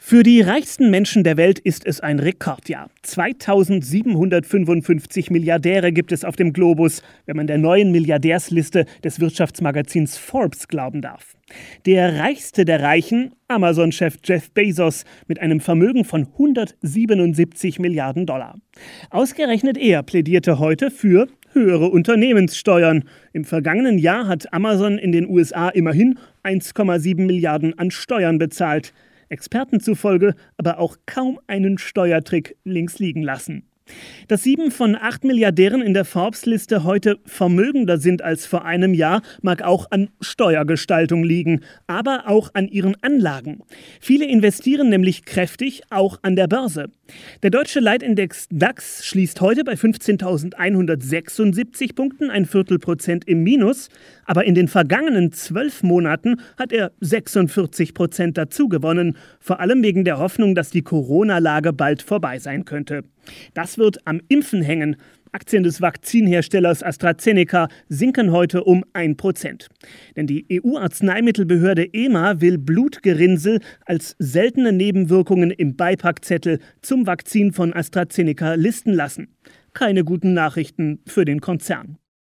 Für die reichsten Menschen der Welt ist es ein Rekordjahr. 2755 Milliardäre gibt es auf dem Globus, wenn man der neuen Milliardärsliste des Wirtschaftsmagazins Forbes glauben darf. Der reichste der Reichen, Amazon-Chef Jeff Bezos, mit einem Vermögen von 177 Milliarden Dollar. Ausgerechnet er plädierte heute für höhere Unternehmenssteuern. Im vergangenen Jahr hat Amazon in den USA immerhin 1,7 Milliarden an Steuern bezahlt. Experten zufolge aber auch kaum einen Steuertrick links liegen lassen. Dass 7 von 8 Milliardären in der Forbes-Liste heute vermögender sind als vor einem Jahr, mag auch an Steuergestaltung liegen, aber auch an ihren Anlagen. Viele investieren nämlich kräftig, auch an der Börse. Der deutsche Leitindex DAX schließt heute bei 15.176 Punkten, 0,25% im Minus. Aber in den vergangenen 12 Monaten hat er 46% dazu gewonnen, vor allem wegen der Hoffnung, dass die Corona-Lage bald vorbei sein könnte. Das wird am Impfen hängen. Aktien des Vakzinherstellers AstraZeneca sinken heute um 1%. Denn die EU-Arzneimittelbehörde EMA will Blutgerinnsel als seltene Nebenwirkungen im Beipackzettel zum Vakzin von AstraZeneca listen lassen. Keine guten Nachrichten für den Konzern.